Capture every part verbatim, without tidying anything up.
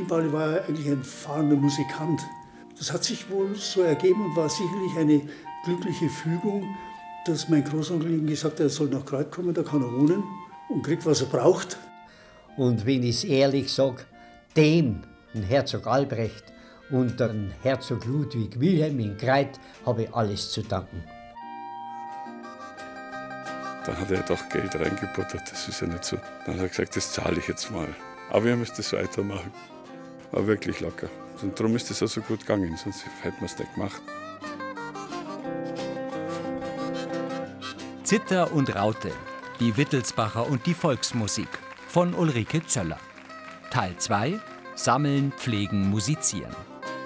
Chiembauli war ja eigentlich ein fahrender Musikant. Das hat sich wohl so ergeben und war sicherlich eine glückliche Fügung, dass mein Großonkel ihm gesagt hat, er soll nach Kreuth kommen, da kann er wohnen und kriegt, was er braucht. Und wenn ich es ehrlich sage, dem, den Herzog Albrecht und den Herzog Ludwig Wilhelm in Kreuth, habe ich alles zu danken. Dann hat er doch Geld reingebuttert, das ist ja nicht so. Dann hat er gesagt, das zahle ich jetzt mal. Aber wir müssen das weitermachen. War wirklich locker. Und darum ist es auch so gut gegangen, sonst hätten wir es nicht gemacht. Zither und Raute, die Wittelsbacher und die Volksmusik von Ulrike Zöller. Teil zwei: Sammeln, Pflegen, Musizieren.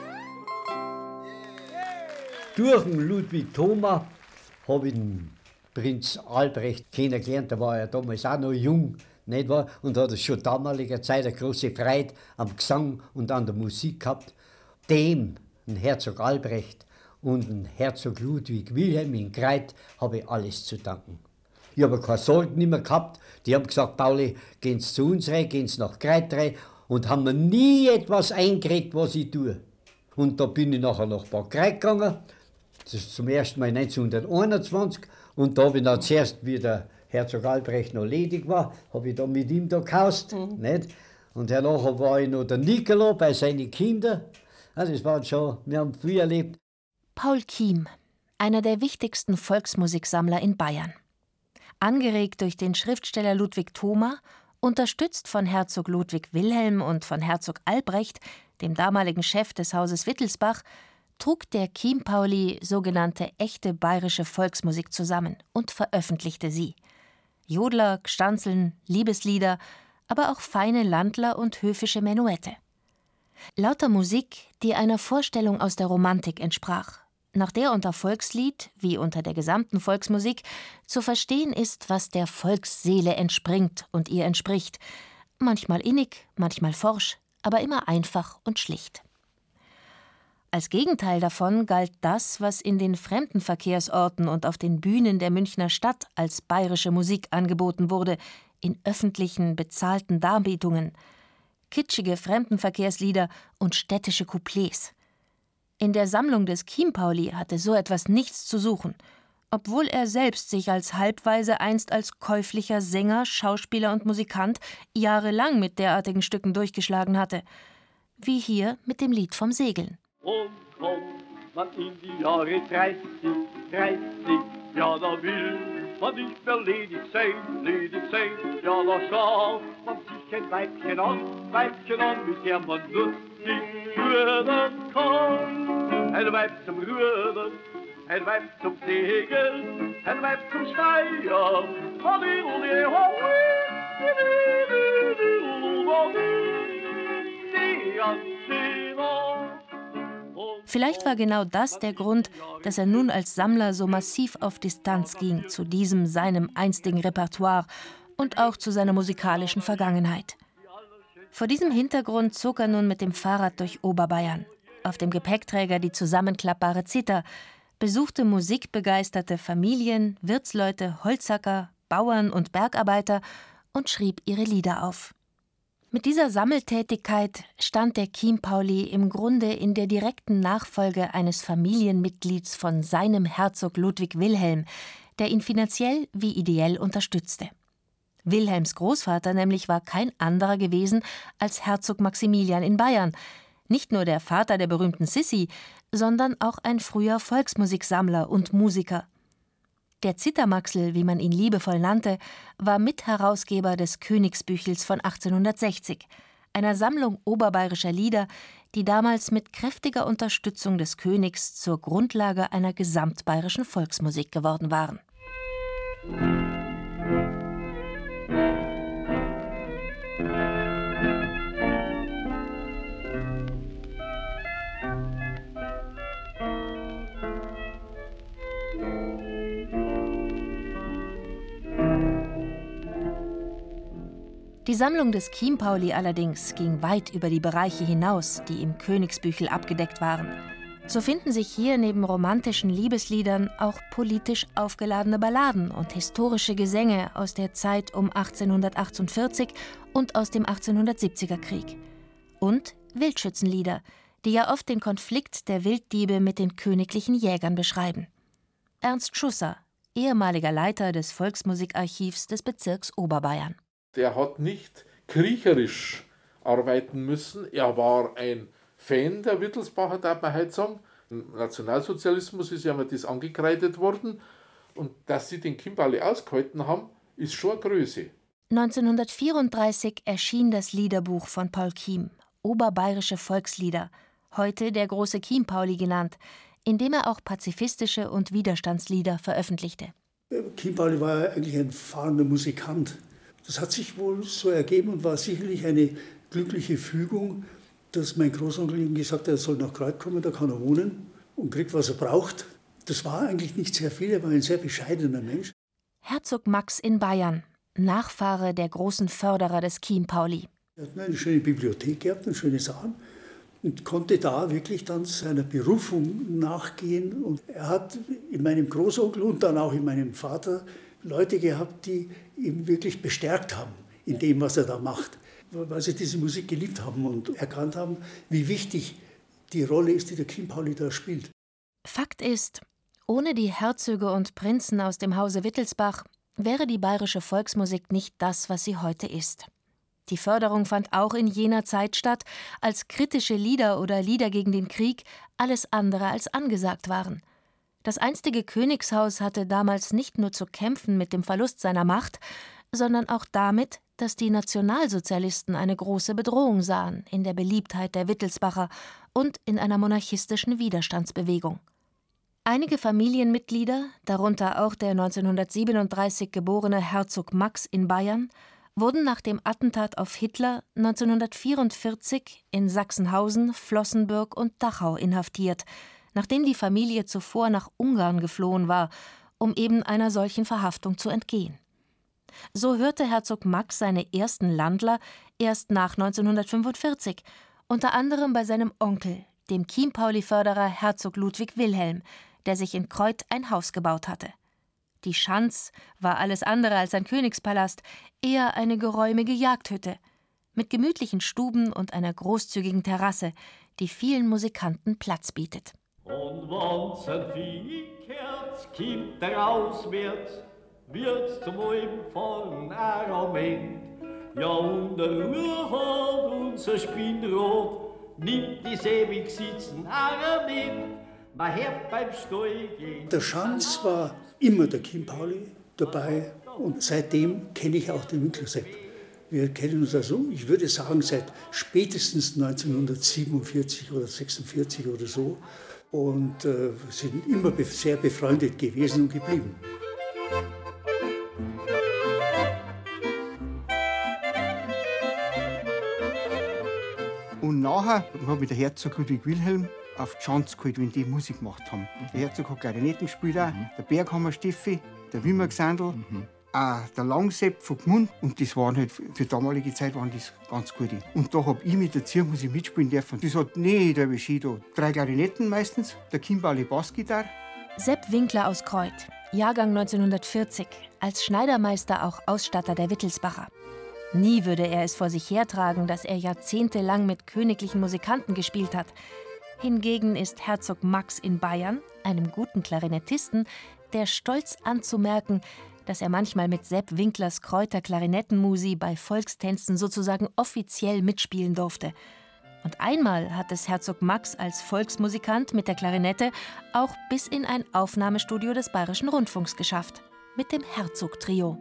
Durch den Ludwig Thoma habe ich den Prinz Albrecht kennengelernt. Da war er damals auch noch jung, nicht wahr? Und hat schon damaliger Zeit eine große Freude am Gesang und an der Musik gehabt. Dem, den Herzog Albrecht und den Herzog Ludwig Wilhelm in Kreuth, habe ich alles zu danken. Ich habe keine Sorgen mehr gehabt. Die haben gesagt, Pauli, gehen Sie zu uns rein, gehen Sie nach Kreuth rein, und haben mir nie etwas eingeredet, was ich tue. Und da bin ich nachher nach Bad Kreuth gegangen. Das ist zum ersten Mal neunzehnhunderteinundzwanzig. Und da habe ich dann zuerst, wie der Herzog Albrecht noch ledig war, habe ich da mit ihm da gehaust. Mhm. Nicht? Und danach war ich noch der Nicolo bei seinen Kindern. Also das war schon, wir haben viel erlebt. Paul Kiem, einer der wichtigsten Volksmusiksammler in Bayern. Angeregt durch den Schriftsteller Ludwig Thoma, unterstützt von Herzog Ludwig Wilhelm und von Herzog Albrecht, dem damaligen Chef des Hauses Wittelsbach, trug der Chiempauli sogenannte echte bayerische Volksmusik zusammen und veröffentlichte sie. Jodler, Gstanzeln, Liebeslieder, aber auch feine Landler und höfische Menuette. Lauter Musik, die einer Vorstellung aus der Romantik entsprach, nach der unter Volkslied, wie unter der gesamten Volksmusik, zu verstehen ist, was der Volksseele entspringt und ihr entspricht. Manchmal innig, manchmal forsch, aber immer einfach und schlicht. Als Gegenteil davon galt das, was in den Fremdenverkehrsorten und auf den Bühnen der Münchner Stadt als bayerische Musik angeboten wurde, in öffentlichen, bezahlten Darbietungen. Kitschige Fremdenverkehrslieder und städtische Couplets. In der Sammlung des Chiempauli hatte so etwas nichts zu suchen, obwohl er selbst sich als Halbwaise einst als käuflicher Sänger, Schauspieler und Musikant jahrelang mit derartigen Stücken durchgeschlagen hatte. Wie hier mit dem Lied vom Segeln. Und kommt man in die Jahre dreißig, dreißig, ja, da will man nicht mehr ledig sein, ledig sein, ja, da schaut man sich ein Weibchen an, Weibchen an, mit der man lustig rühren kann. Ein Weib zum Rühren, ein Weib zum Segeln, ein Weib zum Steuern. Vielleicht war genau das der Grund, dass er nun als Sammler so massiv auf Distanz ging zu diesem seinem einstigen Repertoire und auch zu seiner musikalischen Vergangenheit. Vor diesem Hintergrund zog er nun mit dem Fahrrad durch Oberbayern. Auf dem Gepäckträger die zusammenklappbare Zither, besuchte musikbegeisterte Familien, Wirtsleute, Holzhacker, Bauern und Bergarbeiter und schrieb ihre Lieder auf. Mit dieser Sammeltätigkeit stand der Chiempauli im Grunde in der direkten Nachfolge eines Familienmitglieds von seinem Herzog Ludwig Wilhelm, der ihn finanziell wie ideell unterstützte. Wilhelms Großvater nämlich war kein anderer gewesen als Herzog Maximilian in Bayern, nicht nur der Vater der berühmten Sissi, sondern auch ein früher Volksmusiksammler und Musiker. Der Zithermaxl, wie man ihn liebevoll nannte, war Mitherausgeber des Königsbüchels von achtzehnhundertsechzig, einer Sammlung oberbayerischer Lieder, die damals mit kräftiger Unterstützung des Königs zur Grundlage einer gesamtbayerischen Volksmusik geworden waren. Die Sammlung des Chiempauli allerdings ging weit über die Bereiche hinaus, die im Königsbüchel abgedeckt waren. So finden sich hier neben romantischen Liebesliedern auch politisch aufgeladene Balladen und historische Gesänge aus der Zeit um achtzehnhundertachtundvierzig und aus dem achtzehnhundertsiebziger Krieg. Und Wildschützenlieder, die ja oft den Konflikt der Wilddiebe mit den königlichen Jägern beschreiben. Ernst Schusser, ehemaliger Leiter des Volksmusikarchivs des Bezirks Oberbayern. Der hat nicht kriecherisch arbeiten müssen. Er war ein Fan der Wittelsbacher, darf man heute sagen. Im Nationalsozialismus ist ja immer das angekreidet worden. Und dass sie den Kimberley ausgehalten haben, ist schon eine Größe. neunzehnhundertvierunddreißig erschien das Liederbuch von Paul Kiem, Oberbayerische Volkslieder, heute der große Chiempauli genannt, in dem er auch pazifistische und Widerstandslieder veröffentlichte. Chiempauli war ja eigentlich ein fahrender Musikant. Das hat sich wohl so ergeben und war sicherlich eine glückliche Fügung, dass mein Großonkel ihm gesagt hat, er soll nach Kreuth kommen, da kann er wohnen und kriegt, was er braucht. Das war eigentlich nicht sehr viel, er war ein sehr bescheidener Mensch. Herzog Max in Bayern, Nachfahre der großen Förderer des Chiempauli. Er hat eine schöne Bibliothek gehabt, eine schöne Saal und konnte da wirklich dann seiner Berufung nachgehen. Und er hat in meinem Großonkel und dann auch in meinem Vater Leute gehabt, die ihn wirklich bestärkt haben in dem, was er da macht, weil sie diese Musik geliebt haben und erkannt haben, wie wichtig die Rolle ist, die der Chiempauli da spielt. Fakt ist, ohne die Herzöge und Prinzen aus dem Hause Wittelsbach wäre die bayerische Volksmusik nicht das, was sie heute ist. Die Förderung fand auch in jener Zeit statt, als kritische Lieder oder Lieder gegen den Krieg alles andere als angesagt waren. Das einstige Königshaus hatte damals nicht nur zu kämpfen mit dem Verlust seiner Macht, sondern auch damit, dass die Nationalsozialisten eine große Bedrohung sahen in der Beliebtheit der Wittelsbacher und in einer monarchistischen Widerstandsbewegung. Einige Familienmitglieder, darunter auch der neunzehnhundertsiebenunddreißig geborene Herzog Max in Bayern, wurden nach dem Attentat auf Hitler neunzehnhundertvierundvierzig in Sachsenhausen, Flossenbürg und Dachau inhaftiert, nachdem die Familie zuvor nach Ungarn geflohen war, um eben einer solchen Verhaftung zu entgehen. So hörte Herzog Max seine ersten Landler erst nach neunzehnhundertfünfundvierzig, unter anderem bei seinem Onkel, dem Chiempauli-Förderer Herzog Ludwig Wilhelm, der sich in Kreuth ein Haus gebaut hatte. Die Schanz war alles andere als ein Königspalast, eher eine geräumige Jagdhütte, mit gemütlichen Stuben und einer großzügigen Terrasse, die vielen Musikanten Platz bietet. Und wann's ein Viehkerz kommt der auswärts, wird's zum vollen Argument. Ja, und der Ruhe hat unser Spinnrad, nimmt die ewig sitzen auch mit. Man hört beim Stall gehen. Der Schanz war immer der Chiempauli dabei und seitdem kenne ich auch den Winklersepp. Wir kennen uns also, ich würde sagen, seit spätestens neunzehnhundertsiebenundvierzig oder sechsundvierzig oder so. Und äh, sind immer be- sehr befreundet gewesen und geblieben. Und nachher habe ich den Herzog Ludwig Wilhelm auf die Schanz geholt, wenn die Musik gemacht haben. Der Herzog hat Klarinetten gespielt, auch, mhm. der Berghammer Steffi, der Wimmer Gsandl, mhm. auch der Langsepp von Gmund. Und das waren halt, für damalige Zeit waren das ganz gute. Und da habe ich mit der Ziermusik mitspielen dürfen. Das hat nicht der Beschido. Drei Klarinetten meistens, der Chiempauli Bassgitarre. Sepp Winkler aus Kreuth, Jahrgang neunzehnhundertvierzig, als Schneidermeister auch Ausstatter der Wittelsbacher. Nie würde er es vor sich hertragen, dass er jahrzehntelang mit königlichen Musikanten gespielt hat. Hingegen ist Herzog Max in Bayern, einem guten Klarinettisten, der stolz anzumerken, dass er manchmal mit Sepp Winklers Kreuter Klarinettenmusi bei Volkstänzen sozusagen offiziell mitspielen durfte. Und einmal hat es Herzog Max als Volksmusikant mit der Klarinette auch bis in ein Aufnahmestudio des Bayerischen Rundfunks geschafft, mit dem Herzog-Trio.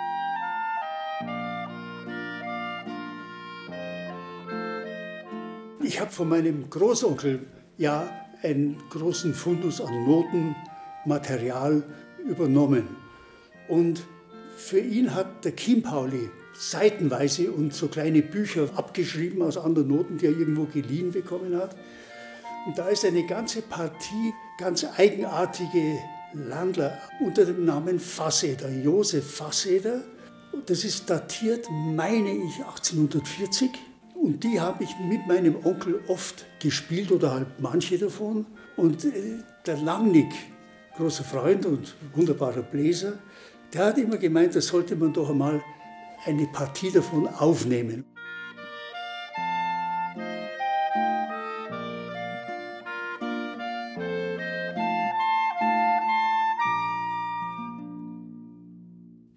Ich habe von meinem Großonkel ja einen großen Fundus an Notenmaterial übernommen. Und für ihn hat der Chiempauli seitenweise und so kleine Bücher abgeschrieben aus anderen Noten, die er irgendwo geliehen bekommen hat. Und da ist eine ganze Partie ganz eigenartige Landler unter dem Namen Fasseder, Josef Fasseder. Das ist datiert, meine ich, achtzehnhundertvierzig. Und die habe ich mit meinem Onkel oft gespielt oder halt manche davon. Und äh, der Langnick, großer Freund und wunderbarer Bläser, der hat immer gemeint, da sollte man doch einmal eine Partie davon aufnehmen.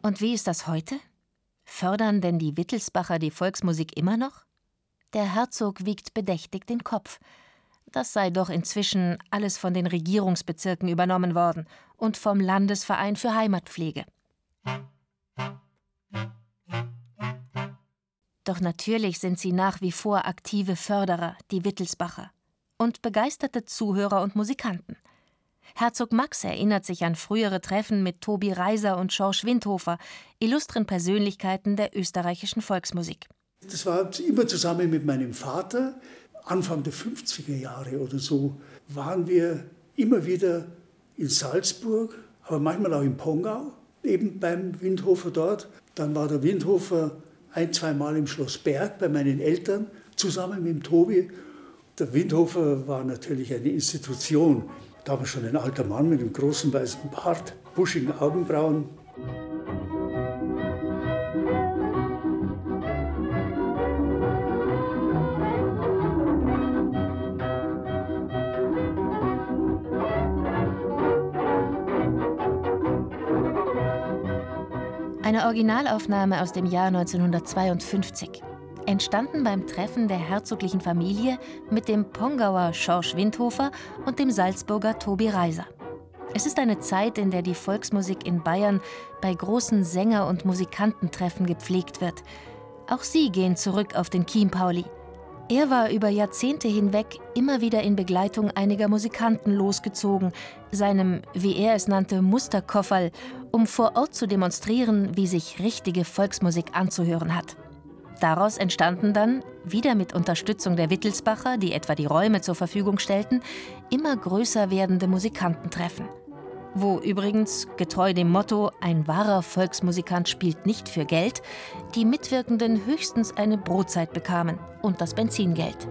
Und wie ist das heute? Fördern denn die Wittelsbacher die Volksmusik immer noch? Der Herzog wiegt bedächtig den Kopf. Das sei doch inzwischen alles von den Regierungsbezirken übernommen worden und vom Landesverein für Heimatpflege. Doch natürlich sind sie nach wie vor aktive Förderer, die Wittelsbacher, und begeisterte Zuhörer und Musikanten. Herzog Max erinnert sich an frühere Treffen mit Tobi Reiser und Schorsch Windhofer, illustren Persönlichkeiten der österreichischen Volksmusik. Das war immer zusammen mit meinem Vater. Anfang der fünfziger Jahre oder so waren wir immer wieder in Salzburg, aber manchmal auch in Pongau, eben beim Windhofer dort. Dann war der Windhofer ein-, zweimal im Schloss Berg bei meinen Eltern, zusammen mit dem Tobi. Der Windhofer war natürlich eine Institution. Damals schon ein alter Mann mit einem großen weißen Bart, buschigen Augenbrauen. Eine Originalaufnahme aus dem Jahr neunzehnhundertzweiundfünfzig. Entstanden beim Treffen der herzoglichen Familie mit dem Pongauer Schorsch Windhofer und dem Salzburger Tobi Reiser. Es ist eine Zeit, in der die Volksmusik in Bayern bei großen Sänger- und Musikantentreffen gepflegt wird. Auch sie gehen zurück auf den Chiempauli. Er war über Jahrzehnte hinweg immer wieder in Begleitung einiger Musikanten losgezogen, seinem, wie er es nannte, Musterkofferl, um vor Ort zu demonstrieren, wie sich richtige Volksmusik anzuhören hat. Daraus entstanden dann, wieder mit Unterstützung der Wittelsbacher, die etwa die Räume zur Verfügung stellten, immer größer werdende Musikantentreffen. Wo übrigens, getreu dem Motto, ein wahrer Volksmusikant spielt nicht für Geld, die Mitwirkenden höchstens eine Brotzeit bekamen und das Benzingeld.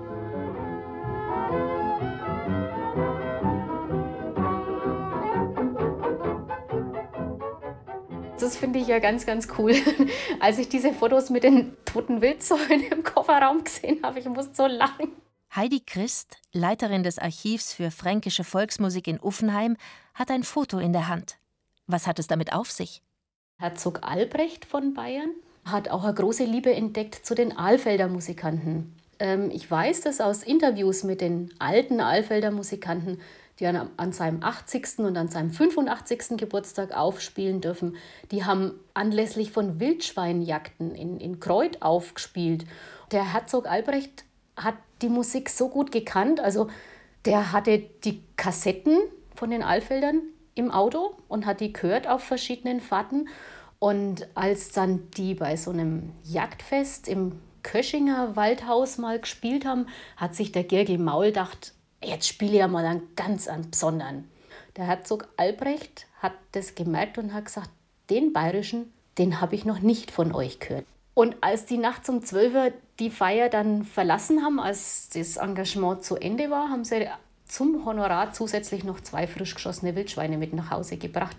Das finde ich ja ganz, ganz cool. Als ich diese Fotos mit den toten Wildsäulen im Kofferraum gesehen habe, ich musste so lachen. Heidi Christ, Leiterin des Archivs für fränkische Volksmusik in Uffenheim, hat ein Foto in der Hand. Was hat es damit auf sich? Herzog Albrecht von Bayern hat auch eine große Liebe entdeckt zu den Alfelder Musikanten. Ähm, ich weiß das aus Interviews mit den alten Alfelder Musikanten, die an, an seinem achtzigsten und an seinem fünfundachtzigsten Geburtstag aufspielen dürfen. Die haben anlässlich von Wildschweinjagden in, in Kreuth aufgespielt. Der Herzog Albrecht hat die Musik so gut gekannt, also der hatte die Kassetten von den Alfeldern im Auto und hat die gehört auf verschiedenen Fahrten. Und als dann die bei so einem Jagdfest im Köschinger Waldhaus mal gespielt haben, hat sich der Girgel Maul gedacht, jetzt spiele ich ja mal einen ganz einen besonderen. Der Herzog Albrecht hat das gemerkt und hat gesagt, den bayerischen, den habe ich noch nicht von euch gehört. Und als die nachts um zwölf Uhr die Feier dann verlassen haben, als das Engagement zu Ende war, haben sie zum Honorar zusätzlich noch zwei frisch geschossene Wildschweine mit nach Hause gebracht.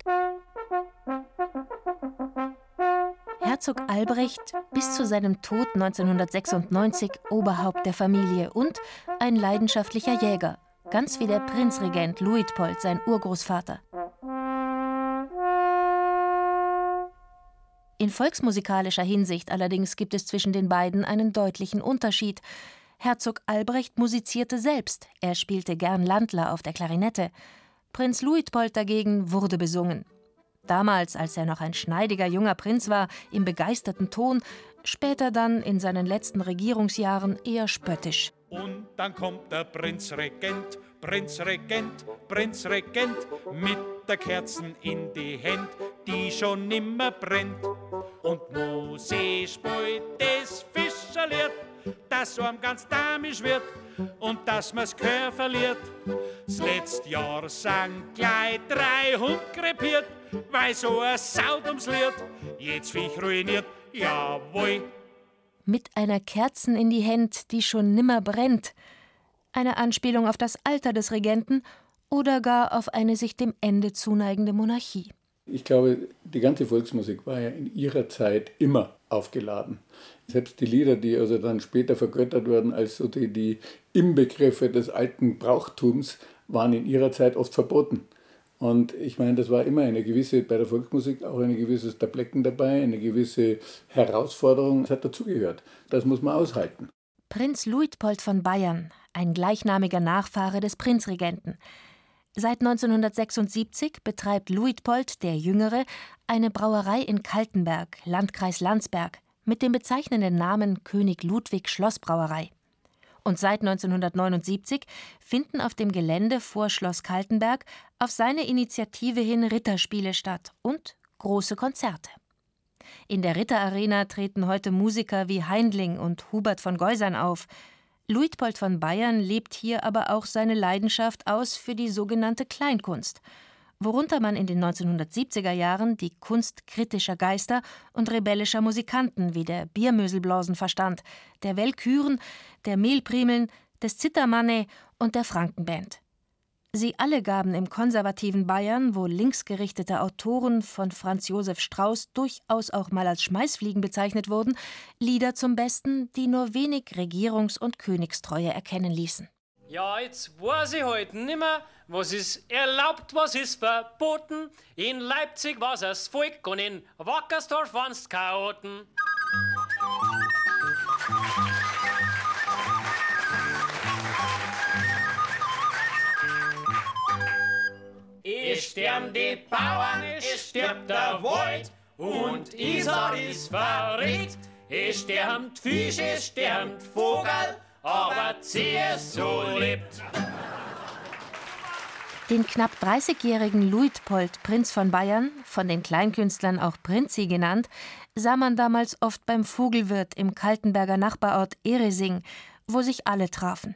Herzog Albrecht bis zu seinem Tod neunzehnhundertsechsundneunzig Oberhaupt der Familie und ein leidenschaftlicher Jäger, ganz wie der Prinzregent Luitpold, sein Urgroßvater. In volksmusikalischer Hinsicht allerdings gibt es zwischen den beiden einen deutlichen Unterschied. Herzog Albrecht musizierte selbst, er spielte gern Landler auf der Klarinette. Prinz Luitpold dagegen wurde besungen. Damals, als er noch ein schneidiger junger Prinz war, im begeisterten Ton, später dann in seinen letzten Regierungsjahren eher spöttisch. Und dann kommt der Prinzregent, Prinzregent, Prinzregent, mit der Kerzen in die Hand, die schon nimmer brennt. Und Mose spielt das Fischerlied, das so am ganz damisch wird und dass man's Gehör verliert. Das letzte Jahr sang gleich drei Hund krepiert, weil so ein Saud ums Lied, jetzt Viech ruiniert, jawohl. Mit einer Kerzen in die Hand, die schon nimmer brennt. Eine Anspielung auf das Alter des Regenten oder gar auf eine sich dem Ende zuneigende Monarchie. Ich glaube, die ganze Volksmusik war ja in ihrer Zeit immer aufgeladen. Selbst die Lieder, die also dann später vergöttert wurden als so die, die Inbegriffe des alten Brauchtums, waren in ihrer Zeit oft verboten. Und ich meine, das war immer eine gewisse, bei der Volksmusik auch ein gewisses Tablecken dabei, eine gewisse Herausforderung. Das hat dazugehört. Das muss man aushalten. Prinz Luitpold von Bayern, ein gleichnamiger Nachfahre des Prinzregenten. Seit neunzehnhundertsechsundsiebzig betreibt Luitpold, der Jüngere, eine Brauerei in Kaltenberg, Landkreis Landsberg, mit dem bezeichnenden Namen König Ludwig Schlossbrauerei. Und seit neunzehnhundertneunundsiebzig finden auf dem Gelände vor Schloss Kaltenberg auf seine Initiative hin Ritterspiele statt und große Konzerte. In der Ritterarena treten heute Musiker wie Heindling und Hubert von Geusern auf. Luitpold von Bayern lebt hier aber auch seine Leidenschaft aus für die sogenannte Kleinkunst, worunter man in den neunzehnhundertsiebziger Jahren die Kunst kritischer Geister und rebellischer Musikanten wie der Biermöselblasen verstand, der Wellküren, der Mehlprimeln, des Zittermanne und der Frankenband. Sie alle gaben im konservativen Bayern, wo linksgerichtete Autoren von Franz Josef Strauß durchaus auch mal als Schmeißfliegen bezeichnet wurden, Lieder zum Besten, die nur wenig Regierungs- und Königstreue erkennen ließen. Ja, jetzt weiß ich halt nimmer, was ist erlaubt, was ist verboten. In Leipzig war's das Volk und in Wackersdorf waren's Chaoten. Es sterben die Bauern, es stirbt der Wald und Isar ist verregt. Es sterben Fisch, es sterben Vogel, aber C S U lebt. Den knapp dreißigjährigen Luitpold, Prinz von Bayern, von den Kleinkünstlern auch Prinzi genannt, sah man damals oft beim Vogelwirt im Kaltenberger Nachbarort Eresing, wo sich alle trafen.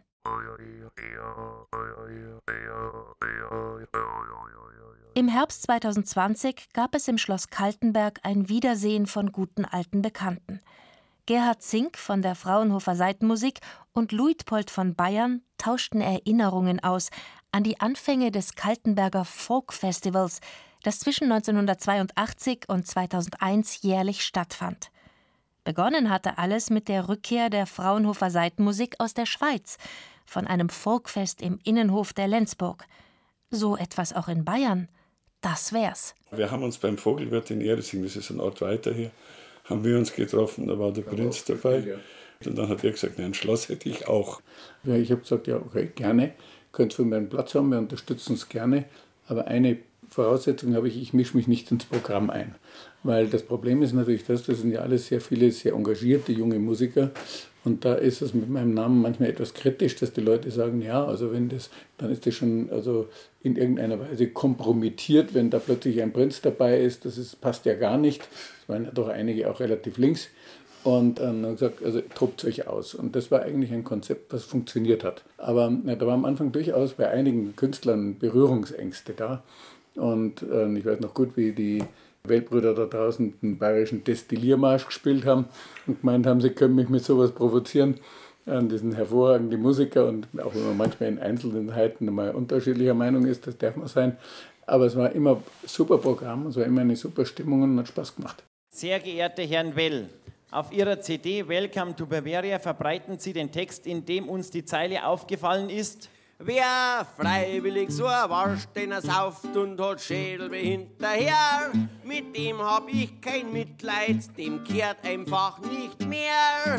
Im Herbst zweitausendzwanzig gab es im Schloss Kaltenberg ein Wiedersehen von guten alten Bekannten. Gerhard Zink von der Fraunhofer Saitenmusik und Luitpold von Bayern tauschten Erinnerungen aus an die Anfänge des Kaltenberger Folk-Festivals, das zwischen neunzehnhundertzweiundachtzig und zweitausendeins jährlich stattfand. Begonnen hatte alles mit der Rückkehr der Fraunhofer Saitenmusik aus der Schweiz, von einem Folkfest im Innenhof der Lenzburg. So etwas auch in Bayern, das wär's. Wir haben uns beim Vogelwirt in Eresing, das ist ein Ort weiter hier, haben wir uns getroffen, da war der Prinz dabei. Und dann hat er gesagt, nein, ein Schloss hätte ich auch. Ja, ich habe gesagt, ja, okay, gerne, könnt für meinen Platz haben, wir unterstützen es gerne, aber eine Voraussetzung habe ich, ich mische mich nicht ins Programm ein. Weil das Problem ist natürlich das, das sind ja alles sehr viele, sehr engagierte junge Musiker. Und da ist es mit meinem Namen manchmal etwas kritisch, dass die Leute sagen, ja, also wenn das, dann ist das schon also in irgendeiner Weise kompromittiert, wenn da plötzlich ein Prinz dabei ist, das ist, passt ja gar nicht. Es waren ja doch einige auch relativ links. Und dann haben gesagt, also tobt euch aus. Und das war eigentlich ein Konzept, das funktioniert hat. Aber ja, da war am Anfang durchaus bei einigen Künstlern Berührungsängste da. Und äh, ich weiß noch gut, wie die Weltbrüder da draußen den bayerischen Destilliermarsch gespielt haben und gemeint haben, sie können mich mit sowas provozieren. Äh, die sind hervorragende Musiker und auch wenn man manchmal in Einzelheiten mal unterschiedlicher Meinung ist, das darf man sein. Aber es war immer ein super Programm, es war immer eine super Stimmung und hat Spaß gemacht. Sehr geehrte Herren Well, auf Ihrer C D Welcome to Bavaria verbreiten Sie den Text, in dem uns die Zeile aufgefallen ist: Wer freiwillig so ein Warsch, den er sauft und hat Schädel wie hinterher, mit dem hab ich kein Mitleid, dem kehrt einfach nicht mehr.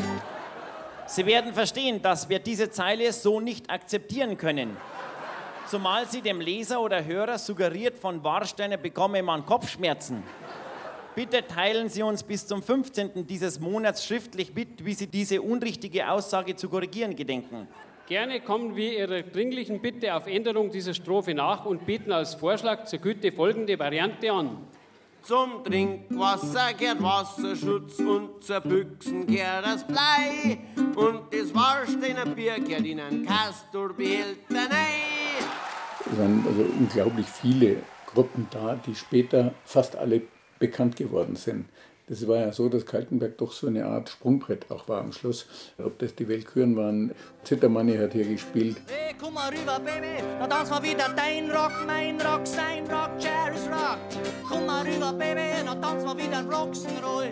Sie werden verstehen, dass wir diese Zeile so nicht akzeptieren können. Zumal sie dem Leser oder Hörer suggeriert, von Warsteiner bekomme man Kopfschmerzen. Bitte teilen Sie uns bis zum fünfzehnten dieses Monats schriftlich mit, wie Sie diese unrichtige Aussage zu korrigieren gedenken. Gerne kommen wir Ihrer dringlichen Bitte auf Änderung dieser Strophe nach und bieten als Vorschlag zur Güte folgende Variante an. Zum Trinkwasser gehört Wasserschutz und zur Büchsen gehört das Blei und das Warsteiner Bier gehört in einen Castorbehälter rein. Es waren also unglaublich viele Gruppen da, die später fast alle bekannt geworden sind. Das war ja so, dass Kaltenberg doch so eine Art Sprungbrett auch war am Schluss. Ob das die Weltküren waren, Zittermanni hat hier gespielt. Hey, komm mal rüber, Baby, na tanz mal wieder dein Rock, mein Rock, sein Rock, Jerry's Rock. Komm mal rüber, Baby, na tanz mal wieder Rock'n'Roll.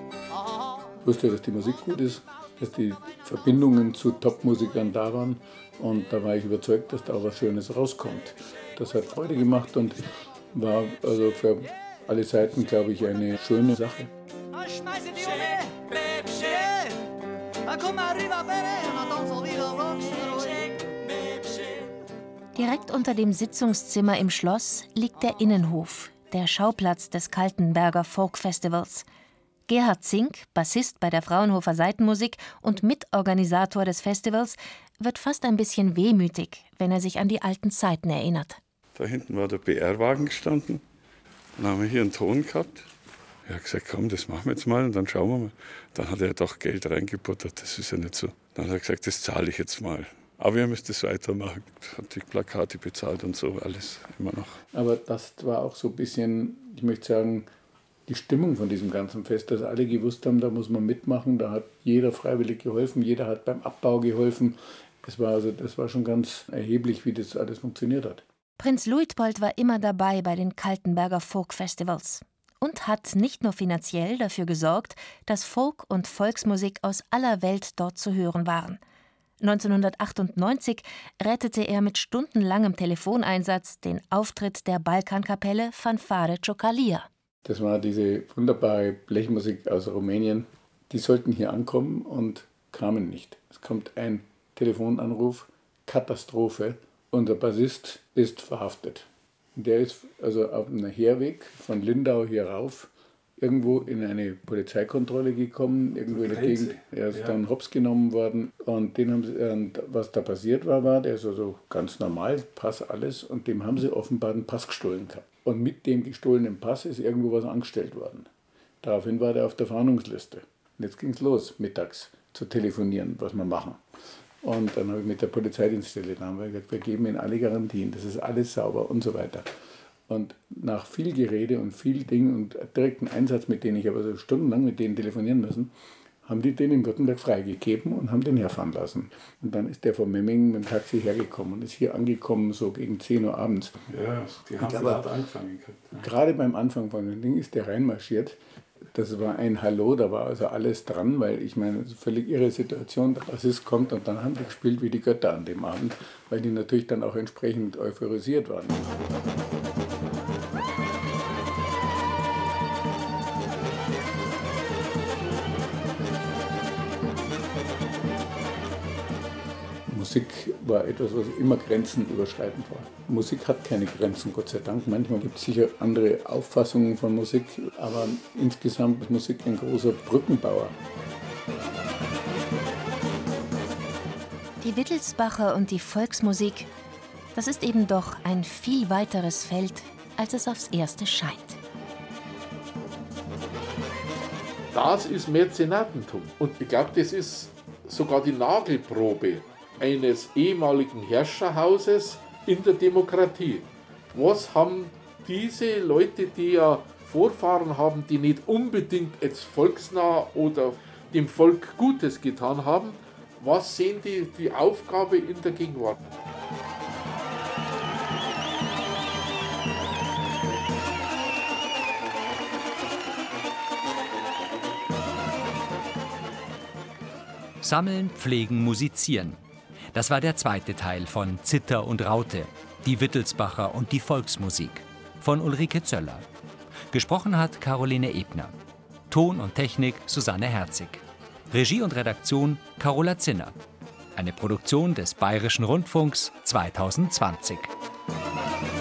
Ich wusste, dass die Musik gut ist, dass die Verbindungen zu Top-Musikern da waren und da war ich überzeugt, dass da auch was Schönes rauskommt. das hat Freude gemacht und war also für alle Seiten, glaube ich, eine schöne Sache. Schmeiße die um, bleib schön. Komm mal rüber, Baby, und dann so wieder Rock'n'Roll. Direkt unter dem Sitzungszimmer im Schloss liegt der Innenhof, der Schauplatz des Kaltenberger Folk-Festivals. Gerhard Zink, Bassist bei der Fraunhofer Saitenmusik und Mitorganisator des Festivals, wird fast ein bisschen wehmütig, wenn er sich an die alten Zeiten erinnert. Da hinten war der B R-Wagen gestanden. Dann haben wir hier einen Ton gehabt. Er hat gesagt, komm, das machen wir jetzt mal und dann schauen wir mal. Dann hat er doch Geld reingebuttert, das ist ja nicht so. Dann hat er gesagt, das zahle ich jetzt mal. Aber ihr müsst es weitermachen. Hat die Plakate bezahlt und so, alles immer noch. Aber das war auch so ein bisschen, ich möchte sagen, die Stimmung von diesem ganzen Fest, dass alle gewusst haben, da muss man mitmachen, da hat jeder freiwillig geholfen, jeder hat beim Abbau geholfen. Es war also, das war schon ganz erheblich, wie das alles funktioniert hat. Prinz Luitpold war immer dabei bei den Kaltenberger Folk-Festivals und hat nicht nur finanziell dafür gesorgt, dass Folk- und Volksmusik aus aller Welt dort zu hören waren. neunzehnhundertachtundneunzig rettete er mit stundenlangem Telefoneinsatz den Auftritt der Balkankapelle Fanfare Ciocălia. Das war diese wunderbare Blechmusik aus Rumänien. Die sollten hier ankommen und kamen nicht. Es kommt ein Telefonanruf, Katastrophe. Unser Bassist ist verhaftet. Der ist also auf einem Herweg von Lindau hier rauf irgendwo in eine Polizeikontrolle gekommen, irgendwo in der Gegend. Er ist ja. dann hops genommen worden und den haben sie, und was da passiert war, war, der ist also ganz normal, Pass, alles, und dem haben sie offenbar den Pass gestohlen gehabt. Und mit dem gestohlenen Pass ist irgendwo was angestellt worden. Daraufhin war der auf der Fahndungsliste. Und jetzt ging es los, mittags zu telefonieren, was wir machen. Und dann habe ich mit der Polizeidienststelle, dann haben wir gesagt, wir geben Ihnen alle Garantien, das ist alles sauber und so weiter. Und nach viel Gerede und viel Ding und direkten Einsatz, mit denen ich aber so stundenlang mit denen telefonieren müssen, haben die den in Württemberg freigegeben und haben den herfahren lassen. Und dann ist der von Memmingen mit dem Taxi hergekommen und ist hier angekommen, so gegen zehn Uhr abends. Ja, die haben gerade angefangen. Ja. Gerade beim Anfang von dem Ding ist der reinmarschiert. Das war ein Hallo, da war also alles dran, weil ich meine, völlig irre Situation, der Bassist kommt und dann haben die gespielt wie die Götter an dem Abend, weil die natürlich dann auch entsprechend euphorisiert waren. Musik war etwas, was immer grenzenüberschreitend war. Musik hat keine Grenzen, Gott sei Dank. Manchmal gibt es sicher andere Auffassungen von Musik, aber insgesamt ist Musik ein großer Brückenbauer. Die Wittelsbacher und die Volksmusik, das ist eben doch ein viel weiteres Feld, als es aufs Erste scheint. Das ist Mäzenatentum. Und ich glaube, das ist sogar die Nagelprobe eines ehemaligen Herrscherhauses in der Demokratie. Was haben diese Leute, die ja Vorfahren haben, die nicht unbedingt jetzt volksnah oder dem Volk Gutes getan haben, was sehen die die Aufgabe in der Gegenwart? Sammeln, Pflegen, Musizieren. Das war der zweite Teil von Zither und Raute, die Wittelsbacher und die Volksmusik von Ulrike Zöller. Gesprochen hat Caroline Ebner. Ton und Technik Susanne Herzig. Regie und Redaktion Carola Zinner. Eine Produktion des Bayerischen Rundfunks zweitausendzwanzig.